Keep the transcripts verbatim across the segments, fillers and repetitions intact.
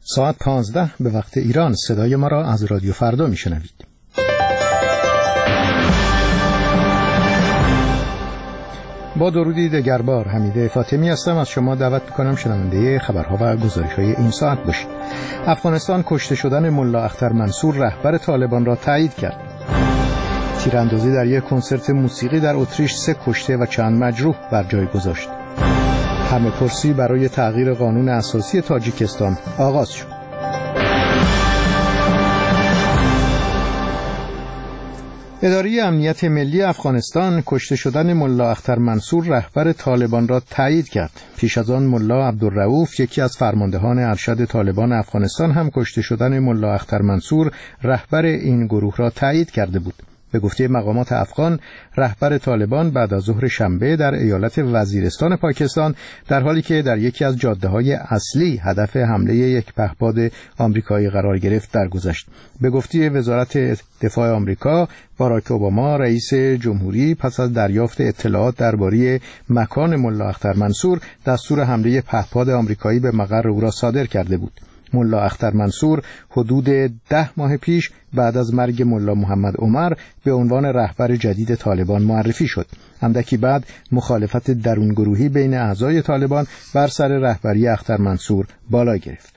ساعت پانزده به وقت ایران صدای ما را از رادیو فردا میشنوید. با درودی دگربار حمیده فاطمی هستم. از شما دعوت میکنم شنونده خبرها و گزارش‌های این ساعت باشید. افغانستان کشته شدن ملا اختر منصور رهبر طالبان را تایید کرد. تیراندازی در یک کنسرت موسیقی در اتریش سه کشته و چند مجروح بر جای گذاشت. همه پرسی برای تغییر قانون اساسی تاجیکستان آغاز شد. اداره امنیت ملی افغانستان کشته شدن ملا اختر منصور رهبر طالبان را تایید کرد. پیش از آن ملا عبدالرؤوف یکی از فرماندهان ارشد طالبان افغانستان هم کشته شدن ملا اختر منصور رهبر این گروه را تایید کرده بود. به گفته مقامات افغان، رهبر طالبان بعد از ظهر شنبه در ایالت وزیرستان پاکستان در حالی که در یکی از جاده‌های اصلی هدف حمله یک پهپاد آمریکایی قرار گرفت درگذشت. به گفته وزارت دفاع آمریکا، باراک اوباما رئیس جمهوری پس از دریافت اطلاعات درباره مکان ملا اختر منصور دستور حمله پهپاد آمریکایی به مقر او را صادر کرده بود. ملا اختر منصور حدود ده ماه پیش بعد از مرگ ملا محمد عمر به عنوان رهبر جدید طالبان معرفی شد. اندکی بعد مخالفت درونگروهی بین اعضای طالبان بر سر رهبری اختر منصور بالا گرفت.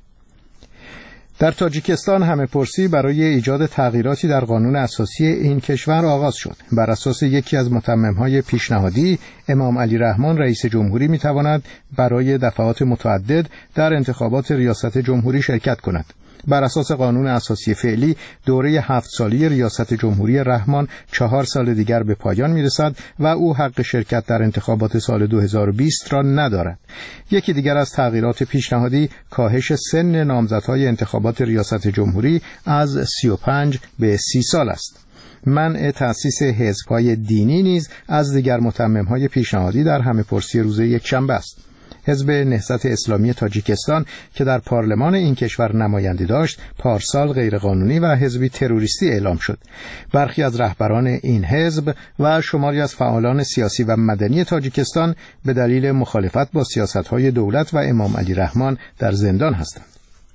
در تاجیکستان همه پرسی برای ایجاد تغییراتی در قانون اساسی این کشور آغاز شد. بر اساس یکی از متمم‌های پیشنهادی، امام علی رحمان رئیس جمهوری می‌تواند برای دفعات متعدد در انتخابات ریاست جمهوری شرکت کند. بر اساس قانون اساسی فعلی، دوره هفت سالی ریاست جمهوری رحمان چهار سال دیگر به پایان میرسد و او حق شرکت در انتخابات سال دو هزار و بیست را ندارد. یکی دیگر از تغییرات پیشنهادی کاهش سن نامزدهای انتخابات ریاست جمهوری از سی و پنج به سی سال است. منع تأسیس حزب‌های دینی نیز از دیگر متمم‌های پیشنهادی در همه پرسی روز یکشنبه است. حزب نهضت اسلامی تاجیکستان که در پارلمان این کشور نماینده داشت، پارسال غیرقانونی و حزبی تروریستی اعلام شد. برخی از رهبران این حزب و شماری از فعالان سیاسی و مدنی تاجیکستان به دلیل مخالفت با سیاست‌های دولت و امام علی رحمان در زندان هستند.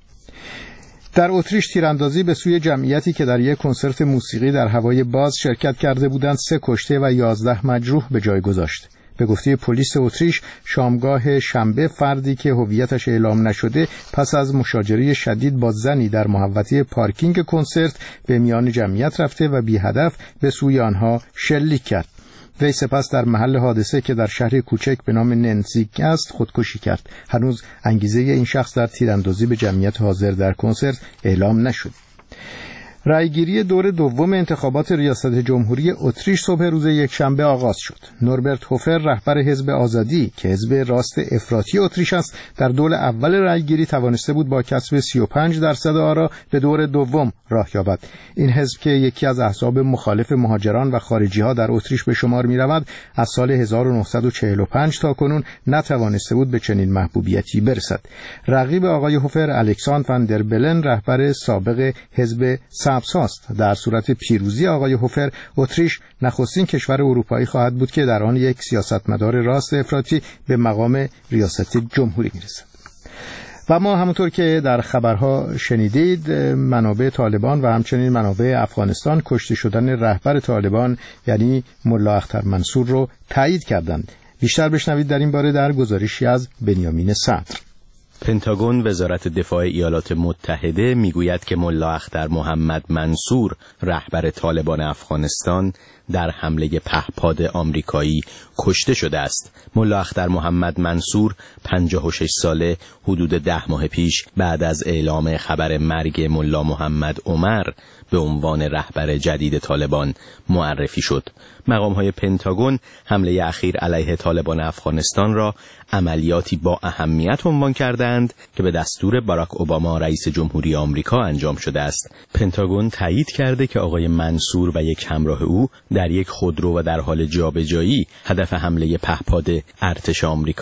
در اتریش تیراندازی به سوی جمعیتی که در یک کنسرت موسیقی در هوای باز شرکت کرده بودند سه کشته و یازده مجروح به جای گذاشت. به گفته پلیس اتریش، شامگاه شنبه فردی که هویتش اعلام نشده پس از مشاجره شدید با زنی در محوطه پارکینگ کنسرت به میان جمعیت رفته و بی هدف به سوی آنها شلیک کرد. وی سپس در محل حادثه که در شهر کوچک به نام ننسیک است خودکشی کرد. هنوز انگیزه این شخص در تیراندازی به جمعیت حاضر در کنسرت اعلام نشد. رأیگیری دور دوم انتخابات ریاست جمهوری اتریش صبح روز یکشنبه آغاز شد. نوربرت هوفر رهبر حزب آزادی که حزب راست افراطی اتریش است، در دور اول رأیگیری توانسته بود با کسب سی و پنج درصد آرا به دور دوم راه یابد. این حزب که یکی از احزاب مخالف مهاجران و خارجی‌ها در اتریش به شمار می‌رود، از سال هزار و نهصد و چهل و پنج تا کنون نتوانسته بود به چنین محبوبیتی برسد. رقیب آقای هوفر الکساندر فان در بلن رهبر سابق حزب سبزهاست. در صورت پیروزی آقای هوفر، اتریش نخستین کشور اروپایی خواهد بود که در آن یک سیاستمدار راست افراطی به مقام ریاست جمهوری میرسد. و ما همونطور که در خبرها شنیدید، منابع طالبان و همچنین منابع افغانستان کشته شدن رهبر طالبان یعنی ملا اختر منصور رو تایید کردند. بیشتر بشنوید در این باره در گزارشی از بنیامین صدر. پنتاگون وزارت دفاع ایالات متحده میگوید که ملا اختر محمد منصور رهبر طالبان افغانستان در حمله پهپاد آمریکایی کشته شده است. ملا اختر محمد منصور پنجاه و شش ساله حدود ده ماه پیش بعد از اعلام خبر مرگ ملا محمد عمر به عنوان رهبر جدید طالبان معرفی شد. مقام‌های پنتاگون حمله اخیر علیه طالبان افغانستان را عملیاتی با اهمیت عنوان کردند که به دستور باراک اوباما رئیس جمهوری آمریکا انجام شده است. پنتاگون تایید کرده که آقای منصور و یک همراه او در یک خودرو و در حال جابجایی هدف حمله پهپاد ارتش آمریکا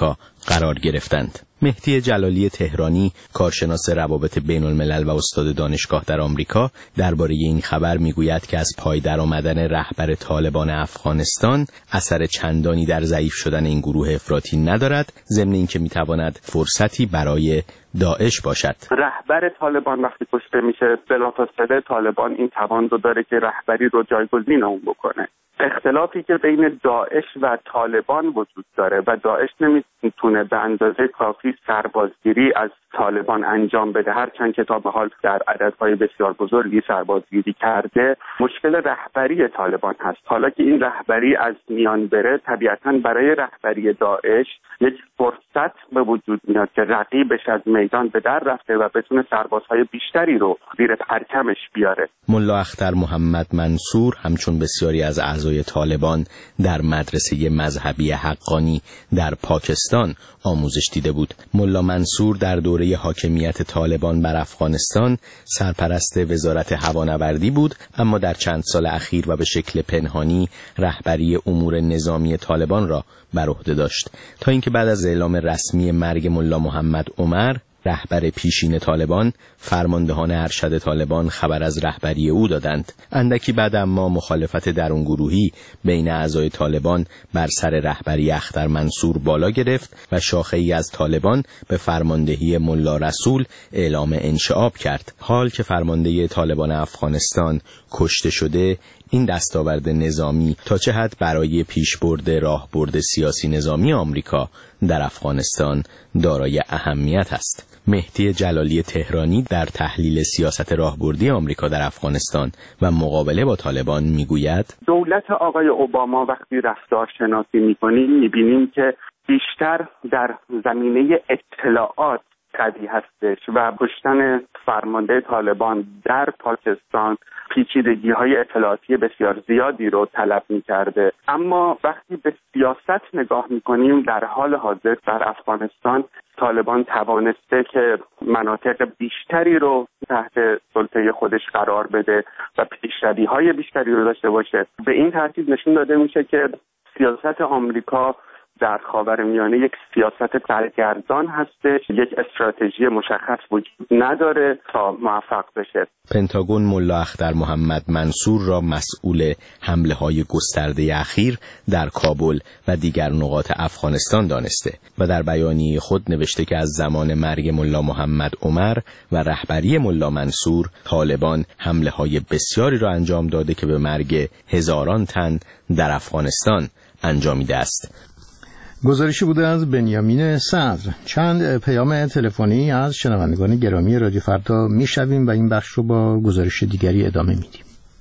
قرار گرفتند. مهدی جلالی تهرانی، کارشناس روابط بین الملل و استاد دانشگاه در آمریکا، درباره این خبر میگوید که از پای درآمدن رهبر طالبان افغانستان اثر چندانی در ضعیف شدن این گروه افراطی ندارد، ضمن اینکه میتواند فرصتی برای داعش باشد. رهبر طالبان وقتی کشته میشه، بلافاصله طالبان این توان رو داره که رهبری رو جایگزین اون بکنه. اختلافی که بین داعش و طالبان وجود داره و داعش نمیتونه به اندازه کافی سربازگیری از طالبان انجام بده، هرچند که تا به حال در عددهای بسیار بزرگی سربازگیری کرده، مشکل رهبری طالبان هست. حالا که این رهبری از میان بره، طبیعتاً برای رهبری داعش یک فرصت به وجود میاد که رقیبش از میدان به در رفته و بتونه سربازهای بیشتری رو زیر پرچمش بیاره. ملا اختر محمد منصور همچون بسیاری از اعضای طالبان در مدرسه مذهبی حقانی در پاکستان آموزش دیده بود. ملا منصور در دوره حاکمیت طالبان بر افغانستان سرپرست وزارت هوانوردی بود، اما در چند سال اخیر و به شکل پنهانی رهبری امور نظامی طالبان را بر عهده داشت، تا اینکه بعد از اعلام رسمی مرگ ملا محمد عمر، رهبر پیشین طالبان، فرماندهان ارشد طالبان خبر از رهبری او دادند. اندکی بعد اما مخالفت درونگروهی بین اعضای طالبان بر سر رهبری اختر منصور بالا گرفت و شاخه‌ای از طالبان به فرماندهی ملا رسول اعلام انشعاب کرد. حال که فرمانده طالبان افغانستان کشته شده، این دستاورد نظامی تا چه حد برای پیشبرد راهبرد سیاسی نظامی آمریکا در افغانستان دارای اهمیت است. مهدی جلالی تهرانی در تحلیل سیاست راهبردی آمریکا در افغانستان و مقابله با طالبان میگوید دولت آقای اوباما وقتی رفتار شناسی میکنیم میبینیم که بیشتر در زمینه اطلاعات قوی هستش و کشتن فرمانده طالبان در پاکستان پیچیدگی های اطلاعاتی بسیار زیادی رو طلب می کرده. اما وقتی به سیاست نگاه می کنیم، در حال حاضر در افغانستان طالبان توانسته که مناطق بیشتری رو تحت سلطه خودش قرار بده و پیشروی های بیشتری رو داشته باشه. به این ترتیب نشون داده میشه که سیاست آمریکا در خاورمیانه یک سیاست سرگردان هستش، یک استراتژی مشخص وجود نداره تا موفق بشه. پنتاگون ملا اختر محمد منصور را مسئول حمله های گسترده اخیر در کابل و دیگر نقاط افغانستان دانسته و در بیانیه خود نوشته که از زمان مرگ ملا محمد عمر و رهبری ملا منصور، طالبان حمله های بسیاری را انجام داده که به مرگ هزاران تن در افغانستان انجامیده است. گزارشی بوده از بنیامین صدر. چند پیام تلفنی از شنوندگان گرامی رادیو فردا میشنویم و این بخش رو با گزارش دیگری ادامه میدیم.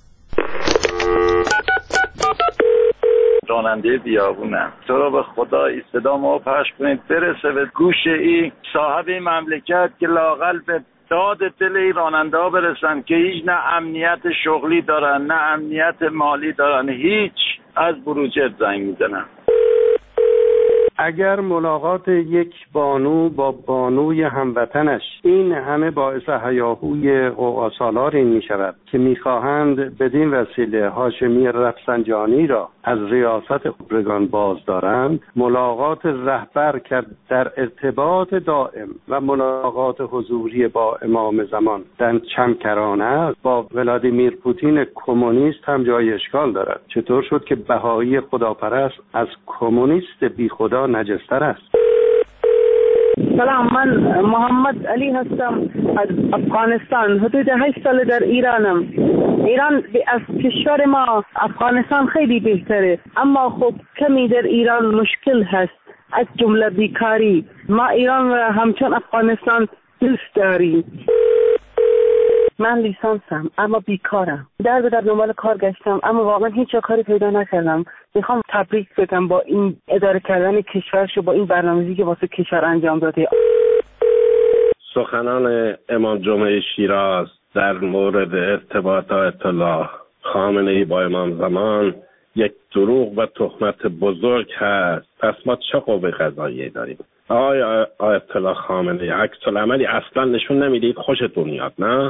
راننده بیابونم، تو رو به خدا صدا ما پخش کنید برسه به گوش این صاحب مملکت که لااقل به داد دل این راننده ها برسن که هیچ نه امنیت شغلی دارن نه امنیت مالی دارن، هیچ. از بروجرد زنگ میزنم. اگر ملاقات یک بانو با بانوی هموطنش این همه باعث هیاهوی قوقاسالار این می شود که می خواهند بدین وسیله هاشمی رفسنجانی را از ریاست خبرگان باز دارند، ملاقات رهبر که در ارتباط دائم و ملاقات حضوری با امام زمان در چمکرانه با ولادیمیر پوتین کمونیست هم جای اشکال دارد. چطور شد که بهایی خداپرست از کمونیست بی خدا نجستر است؟ سلام، من محمد علی هستم از افغانستان. حدود هشت سال در ایرانم. ایران از کشور ما افغانستان خیلی بهتره، اما خب کمی در ایران مشکل هست، از جمله بیکاری. ما ایران و همچون افغانستان دوست داریم. من لیسانسم اما بیکارم. در به در دنبال کار گشتم اما واقعا هیچ کاری پیدا نکردم. میخوام تبریک بگم با این اداره کردن کشورشو، با این برنامه‌ریزی که واسه کشور انجام داده. سخنان امام جمعه شیراز در مورد ارتباط آیت الله خامنه‌ای با امام زمان یک دروغ و تهمت بزرگ هست. پس ما چه قوه قضاییه داریم؟ آقای آیت الله خامنه‌ای عکس العملی اصلا نشون نمیدید، خوشتون میاد نه؟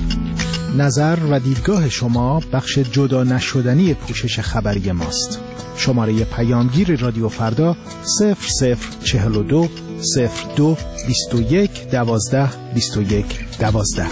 نظر و دیدگاه شما بخش جدا نشدنی پوشش خبری ماست. شماره پیامگیر رادیو فردا صفر صفر چهل و دو صفر دو بیست و یک دوازده بیست و یک دوازده.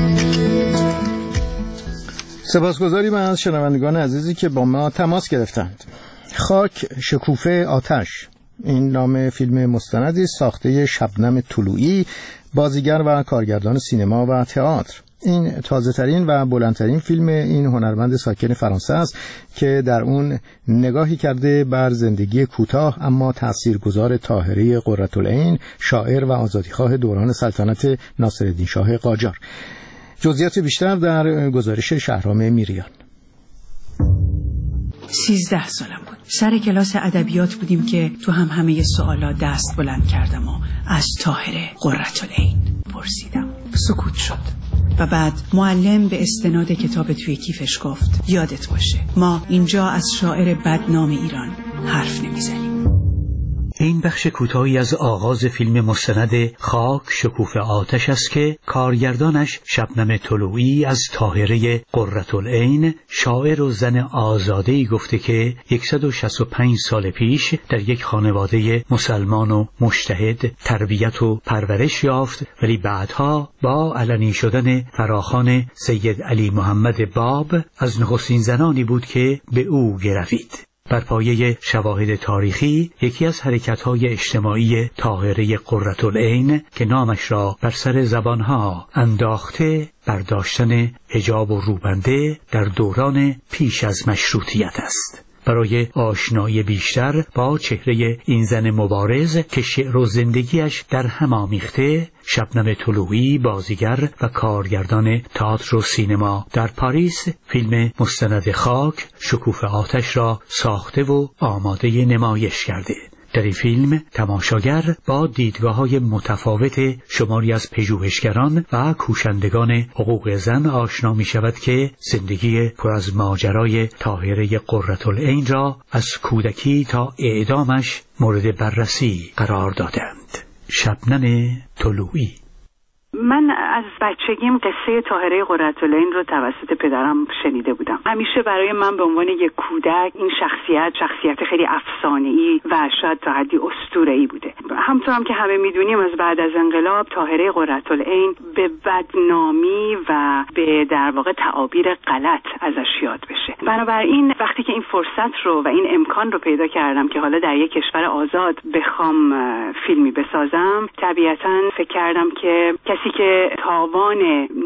سپاسگزاریم از شنوندگان عزیزی که با ما تماس گرفتند. خاک شکوفه آتش، این نام فیلم مستندی ساخته شبنم طلویی، بازیگر و کارگردان سینما و تئاتر. این تازه ترین و بلندترین فیلم این هنرمند ساکن فرانسه است که در اون نگاهی کرده بر زندگی کوتاه اما تاثیرگذار طاهره قرةالعین، شاعر و آزادیخواه دوران سلطنت ناصرالدین شاه قاجار. جزئیات بیشتر در گزارش شهرام میریان. سیزده سالم بود. سر کلاس ادبیات بودیم که تو هم همه سوالا دست بلند کردم و از طاهره قرةالعین پرسیدم. سکوت شد و بعد معلم به استناد کتاب توی کیفش گفت یادت باشه ما اینجا از شاعر بدنام ایران حرف نمیزنیم. این بخش کوتاهی از آغاز فیلم مستند خاک شکوفه آتش است که کارگردانش شبنم طلویی از طاهره قرةالعین، شاعر و زن آزاده‌ای گفته که صد و شصت و پنج سال پیش در یک خانواده مسلمان و مجتهد تربیت و پرورش یافت، ولی بعدها با علنی شدن فراخوان سید علی محمد باب از نخستین زنانی بود که به او گروید. بر پایه شواهد تاریخی یکی از حرکت‌های اجتماعی طاهره قرةالعین که نامش را بر سر زبانها انداخته برداشتن حجاب و روبنده در دوران پیش از مشروطیت است. برای آشنایی بیشتر با چهره این زن مبارز که شعر و زندگیش در هم آمیخته، شبنم طلویی بازیگر و کارگردان تئاتر و سینما در پاریس فیلم مستند خاک شکوفه آتش را ساخته و آماده نمایش کرده. در این فیلم تماشاگر با دیدگاه‌های متفاوت شماری از پژوهشگران و کوشندگان حقوق زن آشنا می شود که زندگی پر از ماجرای طاهره قرةالعین را از کودکی تا اعدامش مورد بررسی قرار دادند. شبنم طلویی. من از بچگیم قصه طاهره قرةالعین رو توسط پدرم شنیده بودم. همیشه برای من به عنوان یک کودک این شخصیت شخصیت خیلی افسانه‌ای و شاید تا حدی اسطوره‌ای بوده. همونطور هم که همه میدونیم از بعد از انقلاب طاهره قرةالعین به بدنامی و به در واقع تعابیر غلط ازش یاد بشه. بنابراین وقتی که این فرصت رو و این امکان رو پیدا کردم که حالا در یک کشور آزاد بخوام فیلمی بسازم، طبیعتاً فکر کردم که کسی که تاوان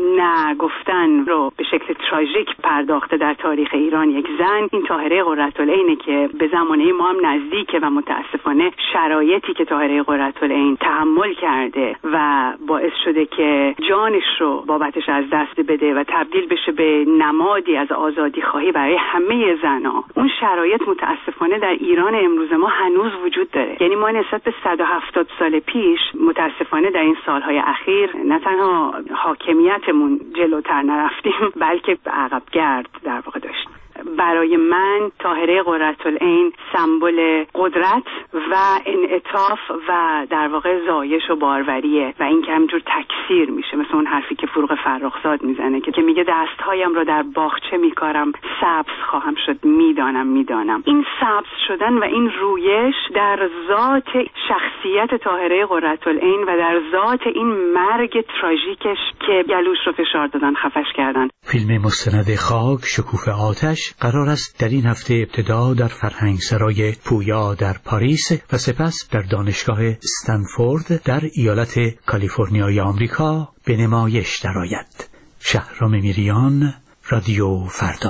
نگفتن رو به شکل تراژیک پرداخته در تاریخ ایران، یک زن، این طاهره قرةالعینه که به زمانه ما هم نزدیکه و متاسفانه شرایطی که طاهره قرةالعین تحمل کرده و باعث شده که جانش رو بابتش از دست بده و تبدیل بشه به نمادی از آزادی خواهی برای همه زنها. اون شرایط متاسفانه در ایران امروز ما هنوز وجود داره. یعنی ما نسبت به صد و هفتاد سال پیش متاسفانه در این سالهای اخیر نه تنها حاکمیتمون جلوتر نرفتیم بلکه عقب گرد در واقع داشتیم. برای من طاهره قرةالعین سمبل قدرت و انعطاف و در واقع زایش و باروریه و این که همینجور تکثیر میشه، مثل اون حرفی که فروغ فرخزاد میزنه که میگه دستهایم رو در باغچه میکارم سبز خواهم شد میدانم میدانم. این سبز شدن و این رویش در ذات شخصیت طاهره قرةالعین و در ذات این مرگ تراژیکش که گلوش رو فشار دادن خفش کردن. فیلم مستند خاک شکوفه آتش قرار است در این هفته ابتدا در فرهنگسرای پویا در پاریس و سپس در دانشگاه استنفورد در ایالت کالیفرنیای آمریکا به نمایش درآید. شهرام میریان، رادیو فردا.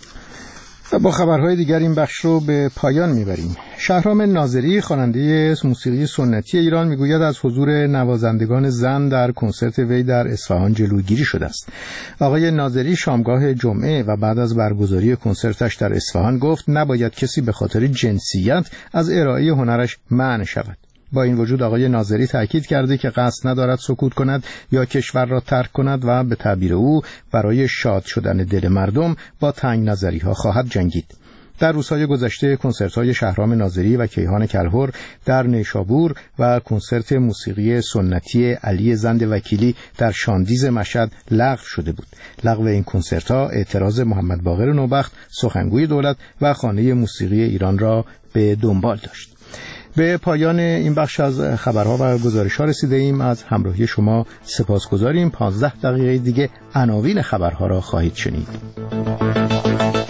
و با خبرهای دیگر این بخش رو به پایان میبریم. شهرام ناظری خواننده موسیقی سنتی ایران میگوید از حضور نوازندگان زن در کنسرت وی در اصفهان جلوگیری شده است. آقای ناظری شامگاه جمعه و بعد از برگزاری کنسرتش در اصفهان گفت نباید کسی به خاطر جنسیت از ارائه هنرش منع شود. با این وجود آقای ناظری تاکید کرده که قصد ندارد سکوت کند یا کشور را ترک کند و به تعبیر او برای شاد شدن دل مردم با تنگ نظری ها خواهد جنگید. در روزهای گذشته کنسرت‌های شهرام ناظری و کیهان کلهر در نیشابور و کنسرت موسیقی سنتی علی زند وکیلی در شاندیز مشهد لغو شده بود. لغو این کنسرت‌ها اعتراض محمد باقر نوبخت سخنگوی دولت و خانه موسیقی ایران را به دنبال داشت. به پایان این بخش از خبرها و گزارش‌ها رسیده ایم. از همراهی شما سپاسگزاریم. پانزده دقیقه دیگه عناوین خبرها را خواهید شنید.